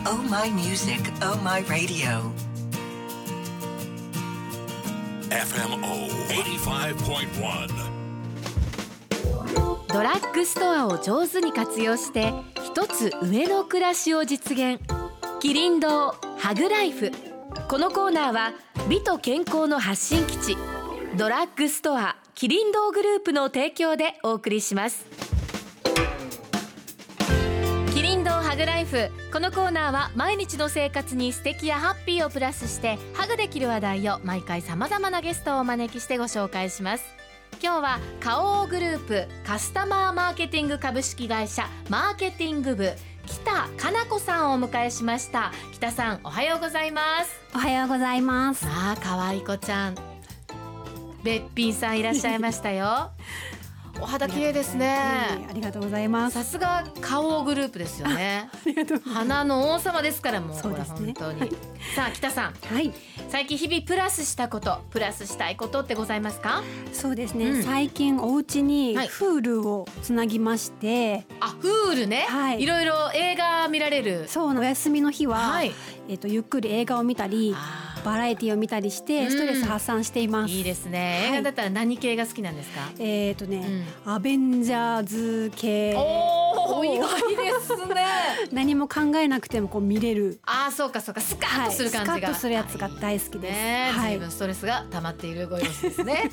Oh My Music, Oh My Radio FMO 85.1。 ドラッグストアを上手に活用して一つ上の暮らしを実現。キリン堂ハグライフ。このコーナーは美と健康の発信基地ドラッグストアキリン堂グループの提供でお送りします。キリン堂ハグライフ。このコーナーは毎日の生活に素敵やハッピーをプラスしてハグできる話題を毎回さまざまなゲストをお招きしてご紹介します。今日は花王グループカスタマーマーケティング株式会社マーケティング部北かな子さんをお迎えしました。北さん、おはようございます。 おはようございます。 あ、かわい子ちゃんべっぴんさんいらっしゃいましたよお肌綺麗ですね。 ありがとうございます。 さすが花王グループですよね。 ありがとうございます。 花の王様ですからもうそうですね、 これ本当に、 はい、 さあ北さん、 はい、 最近日々プラスしたことプラスしたいことってございますか？ そうですね、 最近お家にはい Hulu をつなぎまして、 あ、Hulu ね、 はい、 いろいろ映画見られる。 そう、お休みの日は、 はい、 ゆっくり映画を見たりバラエティを見たりしてストレス発散しています。 いいですね、 はい、 映画だったら何系が好きなんですか？ アベンジャーズ系。 おー、意外ですね何も考えなくてもこう見れる。 あー、そうかそうか、スカッとする感じが、 スカッとするやつが大好きです、 ね、 はい、 随分ストレスが溜まっているご様子ですね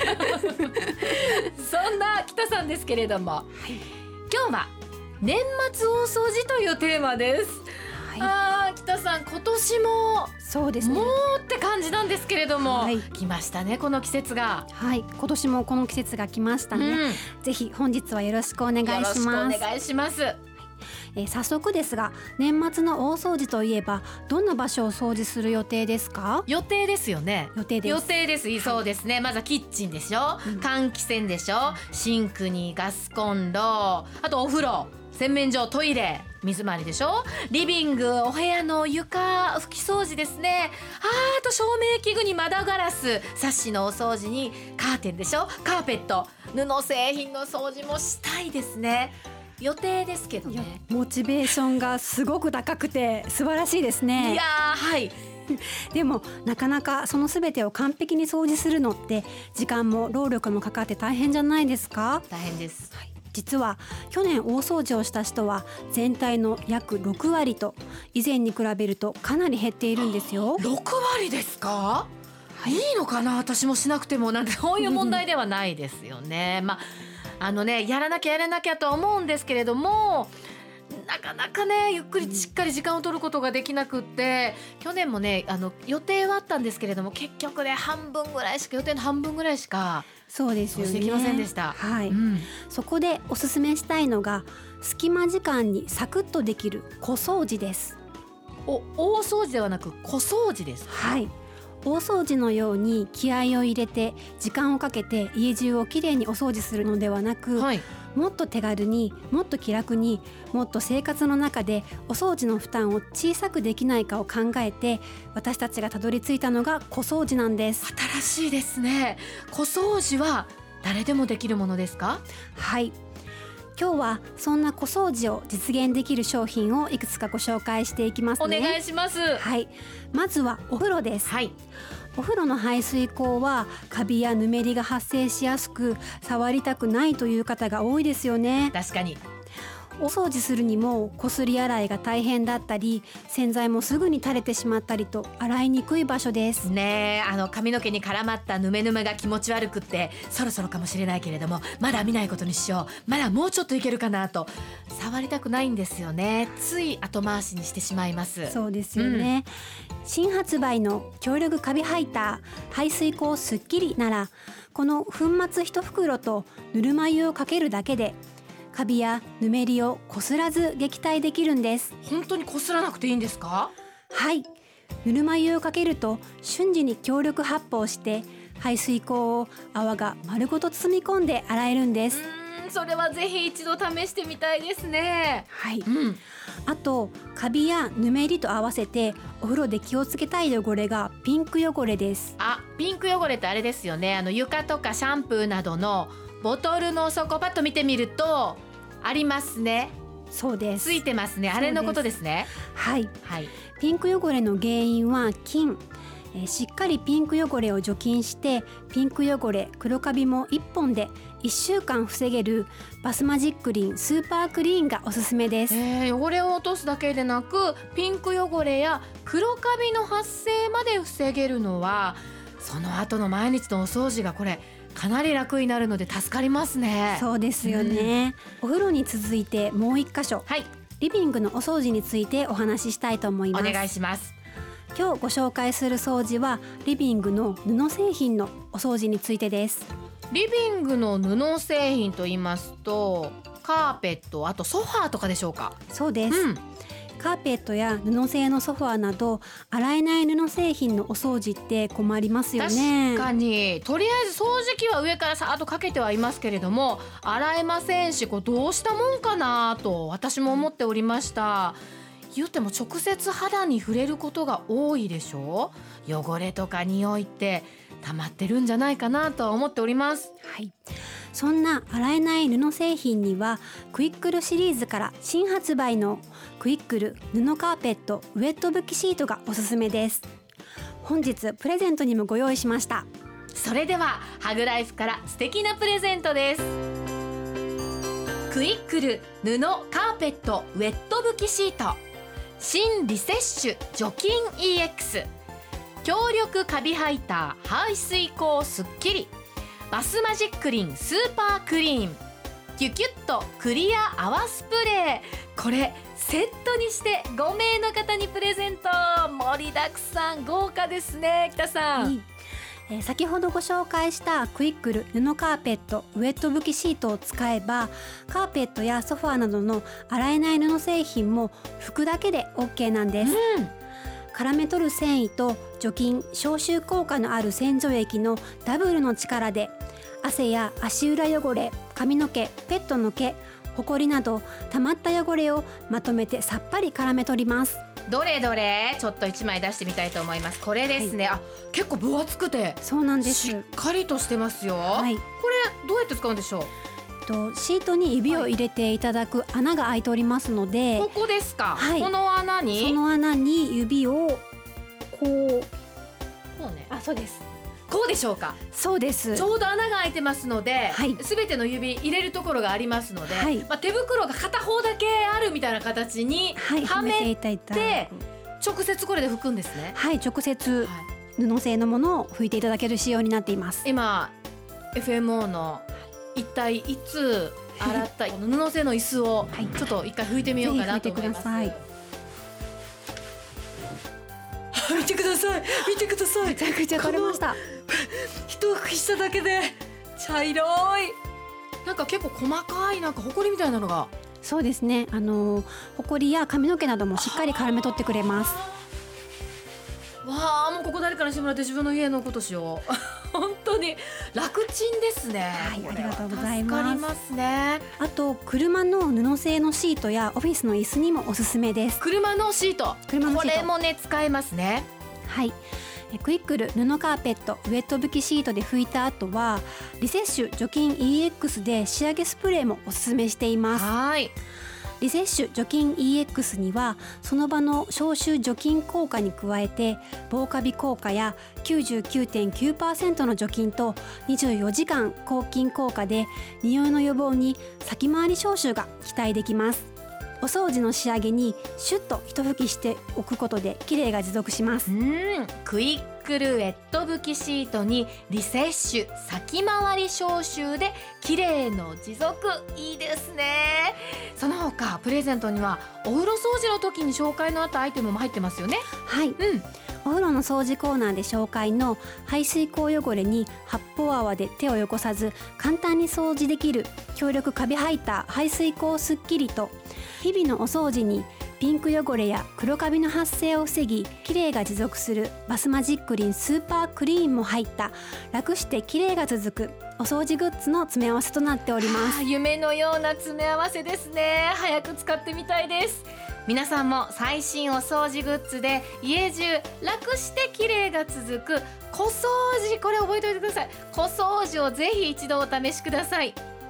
そんな北さんですけれども、はい、今日は年末大掃除というテーマです。はい、北さん、今年もそうですね、 もうって感じなんですけれども、 はい、 来ましたね、この季節が。 はい、今年もこの季節が来ましたね、ぜひ本日はよろしくお願いします。 よろしくお願いします。 早速ですが、年末の大掃除といえばどんな場所を掃除する予定ですか？ 予定ですよね。 予定です。 予定です。そうですね、まずはキッチンでしょ、換気扇でしょ、シンクにガスコンロ、あとお風呂、洗面所、トイレ、水回りでしょ、リビング、お部屋の床拭き掃除ですね。あと照明器具に窓ガラス、サッシのお掃除にカーテンでしょ、カーペット、布製品の掃除もしたいですね。予定ですけどね。 モチベーションがすごく高くて素晴らしいですね。 いやー、はいでもなかなかその全てを完璧に掃除するのって時間も労力もかかって大変じゃないですか？ 大変です、はい、 実は去年大掃除をした人は全体の約6割と以前に比べるとかなり減っているんですよ。 6割ですか？いいのかな、私もしなくても、なんてそういう問題ではないですよねやらなきゃとは思うんですけれども、なかなかね、ゆっくりしっかり時間を取ることができなくって、去年もね、予定はあったんですけれども、結局ね、予定の半分ぐらいしかそうですよね、 できませんでした。 はい、そこでおすすめしたいのが隙間時間にサクッとできる小掃除です。 大掃除ではなく小掃除です。 はい、大掃除のように気合を入れて時間をかけて家中をきれいにお掃除するのではなく、はい、もっと手軽に、もっと気楽に、もっと生活の中でお掃除の負担を小さくできないかを考えて、私たちがたどり着いたのが小掃除なんです。 新しいですね。小掃除は誰でもできるものですか？ はい、今日はそんな小掃除を実現できる商品をいくつかご紹介していきますね。 お願いします。 はい、まずはお風呂です。 はい、 お風呂の排水口はカビやぬめりが発生しやすく、触りたくないという方が多いですよね。 確かに。 お掃除するにもこすり洗いが大変だったり、洗剤もすぐに垂れてしまったりと洗いにくい場所ですね。髪の毛に絡まったヌメヌメが気持ち悪くって、そろそろかもしれないけれども、まだ見ないことにしよう、まだもうちょっといけるかなと触りたくないんですよね。つい後回しにしてしまいます。 そうですよね、新発売の強力カビハイター排水口すっきりなら、この粉末1袋とぬるま湯をかけるだけでカビやぬめりをこすらず撃退できるんです。 本当にこすらなくていいんですか？ はい、ぬるま湯をかけると瞬時に強力発泡して排水口を泡が丸ごと包み込んで洗えるんです。 それはぜひ一度試してみたいですね。 はい、あとカビやぬめりと合わせてお風呂で気をつけたい汚れがピンク汚れです。 ピンク汚れってあれですよね。床とかシャンプーなどのボトルの底パッと見てみるとありますね。 そうです。 ついてますね。あれのことですね。 はい、 はい、 ピンク汚れの原因は菌。しっかりピンク汚れを除菌してピンク汚れ黒カビも1本で1週間防げるバスマジックリンスーパークリーンがおすすめです。 汚れを落とすだけでなくピンク汚れや黒カビの発生まで防げるのはその後の毎日のお掃除がこれかなり楽になるので助かりますね。 そうですよね、お風呂に続いてもう一箇所、 はい、 リビングのお掃除についてお話ししたいと思います。 お願いします。 今日ご紹介する掃除はリビングの布製品のお掃除についてです。 リビングの布製品と言いますとカーペット、あとソファーとかでしょうか。 そうです、カーペットや布製のソファーなど洗えない布製品のお掃除って困りますよね。 確かにとりあえず掃除機は上からさーっとかけてはいますけれども洗えませんし、これどうしたもんかなと私も思っておりました。言っても直接肌に触れることが多いでしょ。汚れとか匂いって溜まってるんじゃないかなとは思っております。 はい、そんな洗えない布製品にはクイックルシリーズから新発売のクイックル布カーペットウェット拭きシートがおすすめです。本日プレゼントにもご用意しました。 それではハグライフから素敵なプレゼントです。クイックル布カーペットウェット拭きシート新リセッシュ除菌 EX 強力カビハイター排水口すっきりバスマジックリンスーパークリーンキュキュッとクリア泡スプレー、これセットにして5名の方にプレゼント。盛りだくさん豪華ですね北さん。 先ほどご紹介したクイックル布カーペットウェット拭きシートを使えばカーペットやソファーなどの洗えない布製品も拭くだけで OK なんです、絡め取る繊維と除菌消臭効果のある洗浄液のダブルの力で汗や足裏汚れ、髪の毛、ペットの毛、ほこりなど溜まった汚れをまとめてさっぱり絡め取ります。 どれどれちょっと1枚出してみたいと思います。これですね、結構分厚くてそうなんです、 しっかりとしてますよ、 はい、 これどうやって使うんでしょう。 シートに指を入れていただく穴が開いておりますので、 ここですか、 はい、 この穴にその穴に指をこうね、 そうです、 こうでしょうか。 そうです。 ちょうど穴が開いてますので、 はい、 全ての指入れるところがありますので、 はい、 手袋が片方だけあるみたいな形にはめて、直接これで拭くんですね。 はい、直接布製のものを拭いていただける仕様になっています。 今 FMO の一体いつ洗った布製の椅子をちょっと一回拭いてみようかなと思います。見てください、見てください。 めちゃくちゃ取れました。 一拭きしただけで茶色い、なんか結構細かいなんかほこりみたいなのが。 そうですね、ほこりや髪の毛などもしっかり絡め取ってくれます。 わあ、もうここ誰かにしてもらって自分の家のことしよう本当に楽ちんですね。 はい、ありがとうございます。 助かりますね。 あと車の布製のシートやオフィスの椅子にもおすすめです。 車のシート、これもね使えますね。 はい、クイックル布カーペットウェット拭きシートで拭いた後はリセッシュ除菌 EX で仕上げスプレーもおすすめしています。 はい、 リセッシュ除菌 EX にはその場の消臭除菌効果に加えて防カビ効果や 99.9% の除菌と24時間抗菌効果で匂いの予防に先回り消臭が期待できます。お掃除の仕上げにシュッと一拭きしておくことで綺麗が持続します。 クイックルウェット拭きシートにリセッシュ先回り消臭で綺麗の持続、いいですね。その他プレゼントにはお風呂掃除の時に紹介のあったアイテムも入ってますよね。 はい、お風呂の掃除コーナーで紹介の排水口汚れに発泡泡で手を汚さず簡単に掃除できる強力カビハイター排水口すっきりと、日々のお掃除にピンク汚れや黒カビの発生を防ぎ綺麗が持続するバスマジックリンスーパークリーンも入った楽して綺麗が続くお掃除グッズの詰め合わせとなっております。 夢のような詰め合わせですね。早く使ってみたいです。皆さんも最新お掃除グッズで家中楽して綺麗が続く小掃除、これ覚えておいてください。小掃除をぜひ一度お試しください。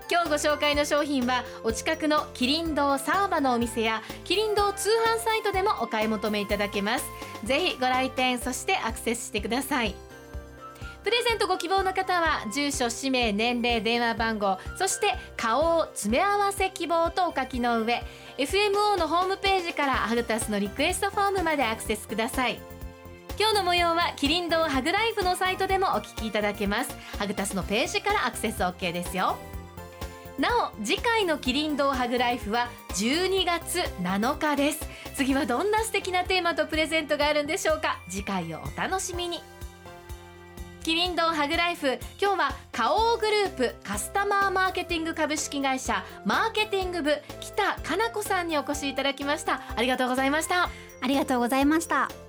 今日ご紹介の商品はお近くのキリン堂サーバのお店やキリン堂通販サイトでもお買い求めいただけます。ぜひご来店、そしてアクセスしてください。プレゼントご希望の方は住所、氏名、年齢、電話番号、そして顔を詰め合わせ希望とお書きの上、 FMO のホームページからハグタスのリクエストフォームまでアクセスください。今日の模様はキリン堂ハグライフのサイトでもお聞きいただけます。ハグタスのページからアクセス OK ですよ。なお次回のキリン堂ハグライフは12月7日です。次はどんな素敵なテーマとプレゼントがあるんでしょうか。次回をお楽しみに。キリン堂ハグライフ、今日は花王グループカスタマーマーケティング株式会社マーケティング部北かな子さんにお越しいただきました。ありがとうございました。 ありがとうございました。